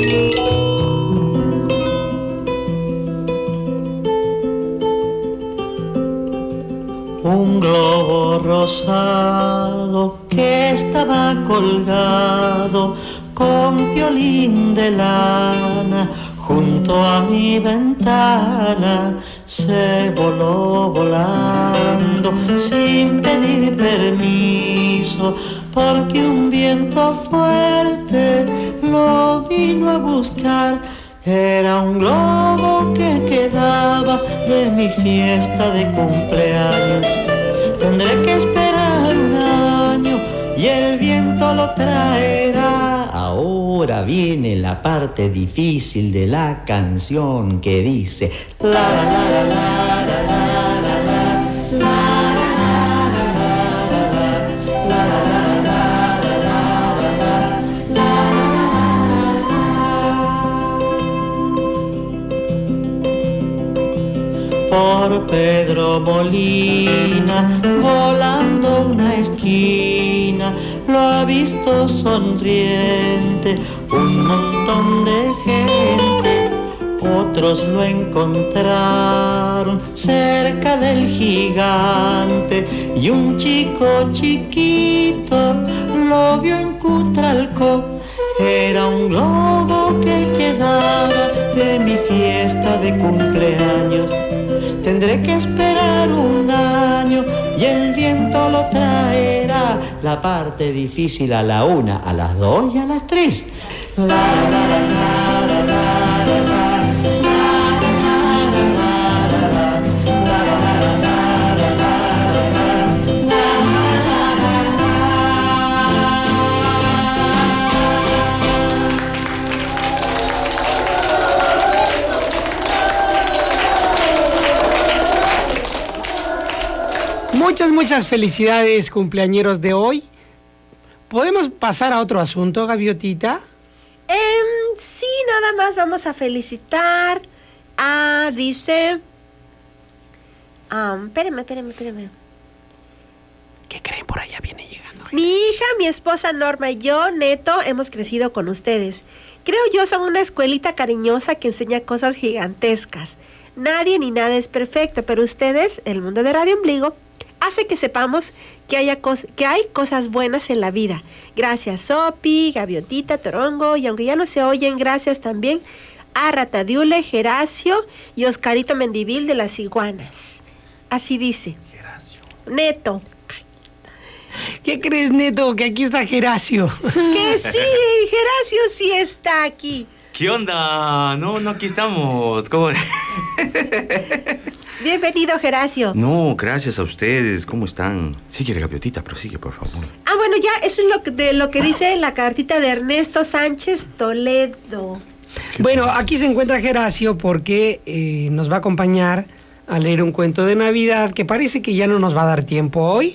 Un globo rosado que estaba colgado con violín de lana junto a mi ventana, se voló volando sin pedir permiso, porque un viento fuerte lo vino a buscar. Era un globo que quedaba de mi fiesta de cumpleaños. Tendré que esperar un año y el viento lo traerá. Ahora viene la parte difícil de la canción que dice: la la la la la la la la la. Por Pedro Molina, volando una esquina, lo ha visto sonriente un montón de gente. Otros lo encontraron cerca del gigante y un chico chiquito lo vio en Cutralcó. Era un globo que quedaba de mi fiesta de cumpleaños. Tendré que esperar un año y el viento lo traerá. La parte difícil a la una, a las dos y a las tres. La, la, la, la, la, la, la, la. Muchas, muchas felicidades, cumpleañeros de hoy. ¿Podemos pasar a otro asunto, Gaviotita? Eh, sí, nada más vamos a felicitar a, dice... Um, espérame, espérame, espérame. ¿Qué creen? Por allá viene llegando. Mi hija, mi esposa Norma y yo, Neto, hemos crecido con ustedes. Creo yo son una escuelita cariñosa que enseña cosas gigantescas. Nadie ni nada es perfecto, pero ustedes, el mundo de Radio Ombligo, hace que sepamos que, haya que hay cosas buenas en la vida. Gracias, Sopi, Gaviotita, Torongo, y aunque ya no se oyen, gracias también a Ratadiule, Geracio y Oscarito Mendivil de las Iguanas. Así dice. Geracio. Neto. ¿Qué crees, Neto? Que aquí está Geracio. Que sí, Geracio sí está aquí. ¿Qué onda? No, no, aquí estamos. ¿Cómo? Bienvenido, Geracio. No, gracias a ustedes. ¿Cómo están? Sigue, Gaviotita, prosigue, por favor. Ah, bueno, ya, eso es lo que, de lo que dice la cartita de Ernesto Sánchez Toledo. Bueno, aquí se encuentra Geracio porque eh, nos va a acompañar a leer un cuento de Navidad que parece que ya no nos va a dar tiempo hoy.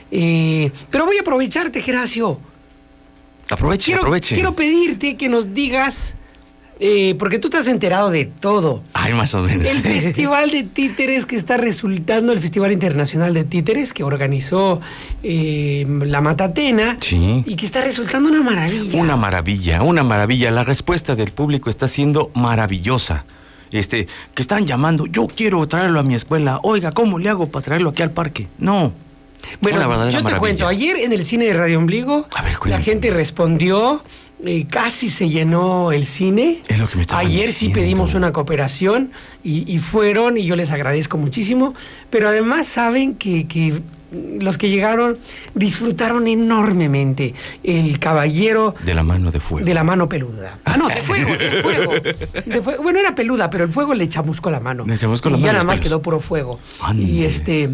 Eh, pero voy a aprovecharte, Geracio. Aproveche, quiero, aproveche. Quiero pedirte que nos digas, eh, porque tú te has enterado de todo. Ay, más o menos. El Festival de Títeres que está resultando, el Festival Internacional de Títeres que organizó eh, la Matatena. Sí. Y que está resultando una maravilla. Una maravilla, una maravilla. La respuesta del público está siendo maravillosa. Este, que están llamando, yo quiero traerlo a mi escuela. Oiga, ¿cómo le hago para traerlo aquí al parque? No. Bueno, yo te maravilla. cuento, ayer en el cine de Radio Ombligo, a ver, la gente respondió, eh, casi se llenó el cine. Es lo que me estaban Ayer diciendo. sí pedimos una cooperación y, y fueron, y yo les agradezco muchísimo, pero además saben que, que los que llegaron disfrutaron enormemente el caballero de la mano de fuego. De la mano peluda. Ah, no, de fuego, de fuego. De fuego. Bueno, era peluda, pero el fuego le chamuscó la mano. Le chamuscó la y mano. ya nada más pelos. quedó puro fuego. Ande. Y este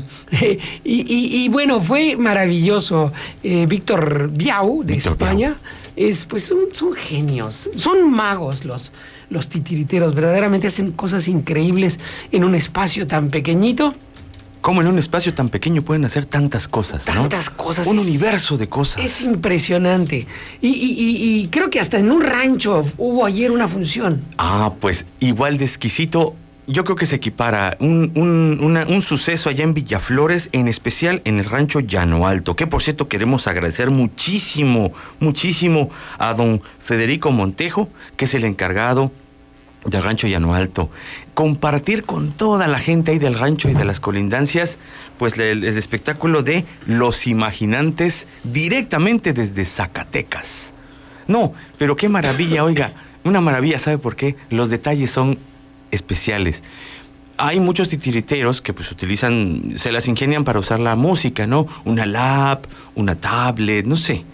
y, y, y bueno, fue maravilloso. Eh, Víctor Biau, de Víctor España, Biau. es pues son, son genios, son magos los, los titiriteros. Verdaderamente hacen cosas increíbles en un espacio tan pequeñito. ¿Cómo en un espacio tan pequeño pueden hacer tantas cosas, ¿no? Tantas cosas. Un es, universo de cosas. Es impresionante. Y, y, y, y creo que hasta en un rancho hubo ayer una función. Ah, pues igual de exquisito. Yo creo que se equipara un, un, una, un suceso allá en Villaflores, en especial en el rancho Llano Alto, que por cierto queremos agradecer muchísimo, muchísimo a don Federico Montejo, que es el encargado del rancho Llano Alto. Compartir con toda la gente ahí del rancho y de las colindancias, pues el, el espectáculo de Los Imaginantes directamente desde Zacatecas. No, pero qué maravilla, oiga, una maravilla, ¿sabe por qué? Los detalles son especiales. Hay muchos titiriteros que pues utilizan, se las ingenian para usar la música, ¿no? Una lap, una tablet, no sé.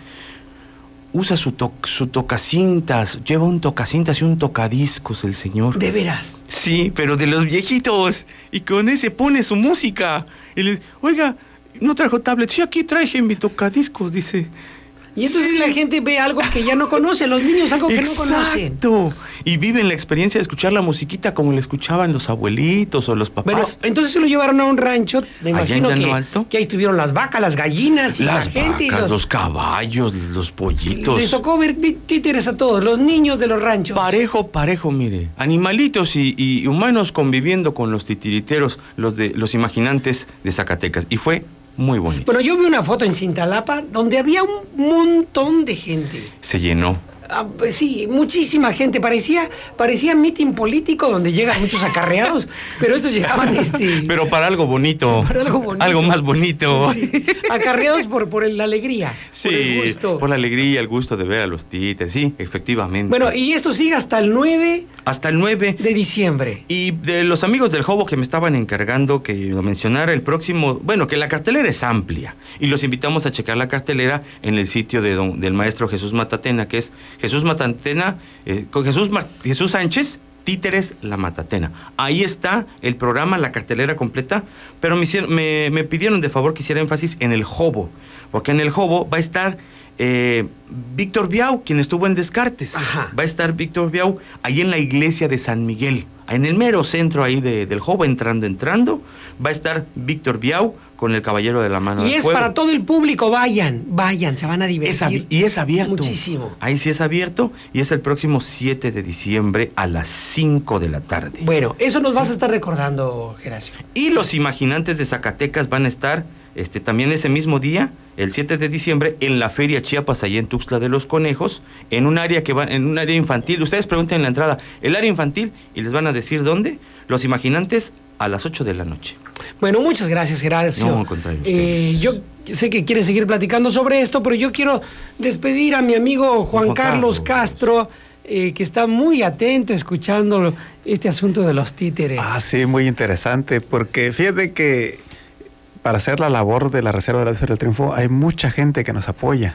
Usa su, to su tocacintas, lleva un tocacintas y un tocadiscos el señor. ¿De veras? Sí, pero de los viejitos. Y con ese pone su música. Y le dice, oiga, ¿no trajo tablet? Sí, aquí traje mi tocadiscos, dice. Y entonces sí. La gente ve algo que ya no conoce, los niños algo que Exacto. no conocen. Exacto. Y viven la experiencia de escuchar la musiquita como la escuchaban los abuelitos o los papás. Bueno, entonces se lo llevaron a un rancho, me imagino allá en que, Llano Alto. que ahí estuvieron las vacas, las gallinas y las la gente. vacas, y los, los caballos, los pollitos. Les tocó ver títeres a todos, los niños de los ranchos. Parejo, parejo, mire. Animalitos y, y humanos conviviendo con los titiriteros, los de los imaginantes de Zacatecas. Y fue muy bonito. Bueno, yo vi una foto en Cintalapa donde había un montón de gente. Se llenó. Ah, pues sí, muchísima gente. Parecía, parecía mitin político donde llegan muchos acarreados, pero estos llegaban este. Pero para algo bonito. Para algo bonito. Algo más bonito. Sí. Acarreados por, por la alegría. Sí, por el gusto. Por la alegría, el gusto de ver a los títeres. Sí, efectivamente. Bueno, y esto sigue hasta el nueve. Hasta el nueve de diciembre. Y de los amigos del Jobo que me estaban encargando que lo mencionara el próximo. Bueno, que la cartelera es amplia. Y los invitamos a checar la cartelera en el sitio de don, del maestro Jesús Matatena, que es Jesús Matatena, eh, con Jesús, Jesús Sánchez, Títeres La Matatena. Ahí está el programa, la cartelera completa, pero me, hicieron, me, me pidieron de favor que hiciera énfasis en el Jobo, porque en el Jobo va a estar eh, Víctor Biau, quien estuvo en Descartes. Ajá. Va a estar Víctor Biau ahí en la iglesia de San Miguel, en el mero centro ahí de, del Jobo, entrando, entrando, va a estar Víctor Biau con el caballero de la mano y del es fuego. Para todo el público, vayan, vayan, se van a divertir. Es ab- y es abierto. Muchísimo. Ahí sí es abierto y es el próximo siete de diciembre a las cinco de la tarde. Bueno, eso nos sí. vas a estar recordando, Geracio. Y los imaginantes de Zacatecas van a estar este, también ese mismo día, el siete de diciembre, en la Feria Chiapas, allá en Tuxtla de los Conejos, en un área que va, en un área infantil. Ustedes pregunten en la entrada, el área infantil, y les van a decir dónde. Los imaginantes a las ocho de la noche. Bueno, muchas gracias, Geracio. No, al contrario, eh, yo sé que quieres seguir platicando sobre esto, pero yo quiero despedir a mi amigo Juan, Juan Carlos, Carlos Castro, eh, que está muy atento escuchando este asunto de los títeres. Ah, sí, muy interesante, porque fíjate que para hacer la labor de la Reserva de la Isla del Triunfo hay mucha gente que nos apoya.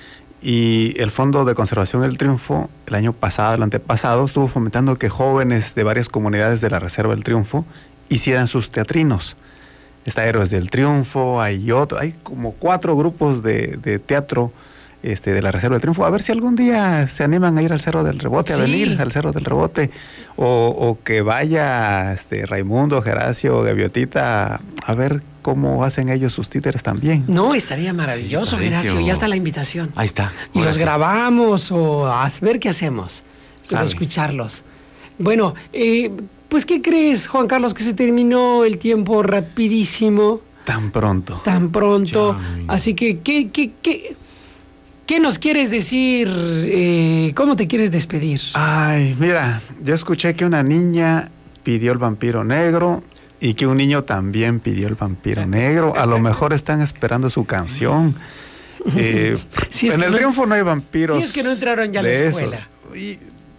Y el Fondo de Conservación del Triunfo, el año pasado, el antepasado, estuvo fomentando que jóvenes de varias comunidades de la Reserva del Triunfo hicieran sus teatrinos. Está Héroes del Triunfo, hay otro, hay como cuatro grupos de, de teatro este, de la Reserva del Triunfo. A ver si algún día se animan a ir al Cerro del Rebote, sí. a venir al Cerro del Rebote. O, o que vaya este, Raimundo, Geracio, Gaviotita, a ver cómo hacen ellos sus títeres también. No, estaría maravilloso, sí, Geracio. Ya está la invitación. Ahí está. Y los sí. grabamos o a ver qué hacemos. Pero escucharlos. Bueno, eh, pues, ¿qué crees, Juan Carlos, que se terminó el tiempo rapidísimo? Tan pronto. Tan pronto. Ya, así que, ¿qué, qué, qué, qué nos quieres decir? Eh, ¿Cómo te quieres despedir? Ay, mira, yo escuché que una niña pidió el vampiro negro y que un niño también pidió el vampiro negro. A lo mejor están esperando su canción. Eh, si es en el no, Triunfo no hay vampiros. Si es que no entraron ya a la escuela. Y,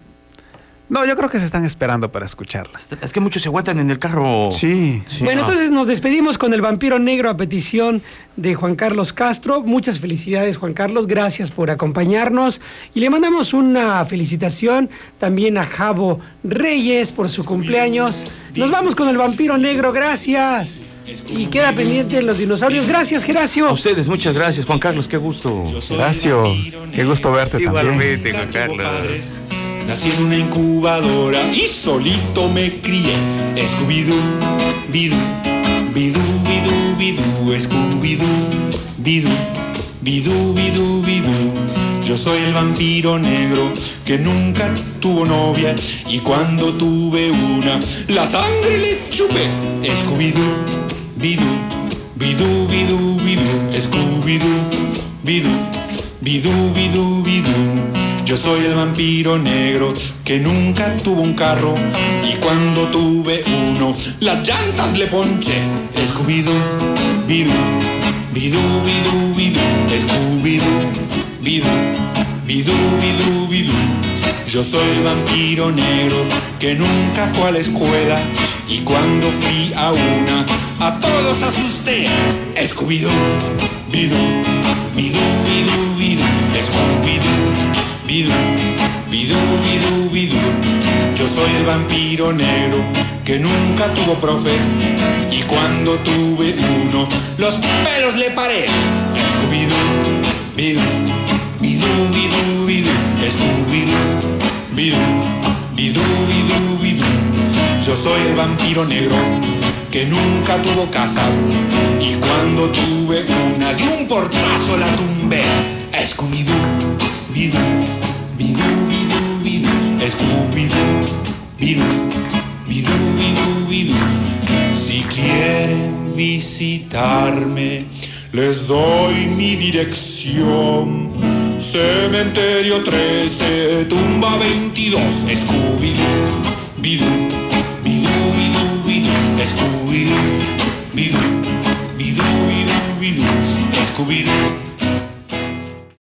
no, yo creo que se están esperando para escucharlas. Es que muchos se aguantan en el carro. Sí. sí bueno, no. entonces nos despedimos con el vampiro negro a petición de Juan Carlos Castro. Muchas felicidades, Juan Carlos. Gracias por acompañarnos. Y le mandamos una felicitación también a Javo Reyes por su cumpleaños. Nos vamos con el vampiro negro. Gracias. Y queda pendiente los dinosaurios. Gracias, Geracio. A ustedes, muchas gracias, Juan Carlos. Qué gusto. Gracias. Qué gusto verte Igualmente, también. Juan Carlos. Nací en una incubadora y solito me crié. Scooby-Doo, bidú, bidú, bidú, bidú, Scooby-Doo, bidú, bidú, bidú, bidú. Yo soy el vampiro negro que nunca tuvo novia y cuando tuve una, la sangre le chupé. Scooby-Doo, bidú, bidú, bidú, bidú, Scooby-Doo, bidú, bidú, bidú, bidú. Yo soy el vampiro negro que nunca tuvo un carro y cuando tuve uno, las llantas le ponché. Scooby-Doo, bidú, bidú, bidú, bidú, Scooby-Doo, bidú, bidú, bidú, bidú. Yo soy el vampiro negro que nunca fue a la escuela y cuando fui a una, a todos asusté. Scooby-Doo, bidú, bidú, bidú, bidú, Scooby-Doo, bidú, bidú, bidú, bidú. Yo soy el vampiro negro que nunca tuvo profe y cuando tuve uno, los pelos le paré. Scooby-Doo, bidú, bidú, bidú, bidú, Scooby-Doo, bidú, bidú, bidú, bidú. Yo soy el vampiro negro que nunca tuvo casa y cuando tuve una, de un portazo la tumbé. Scooby-Doo, bidú, bidú, bidú, bidú, Scooby-Doo, bidú, bidú, bidú, bidú. Si quieren visitarme, les doy mi dirección. Cementerio trece, tumba veintidós, Scooby-Doo, bidú, bidú, bidú, bidú, Scooby-Doo, bidú, bidú, bidú, bidú, Scooby-Doo.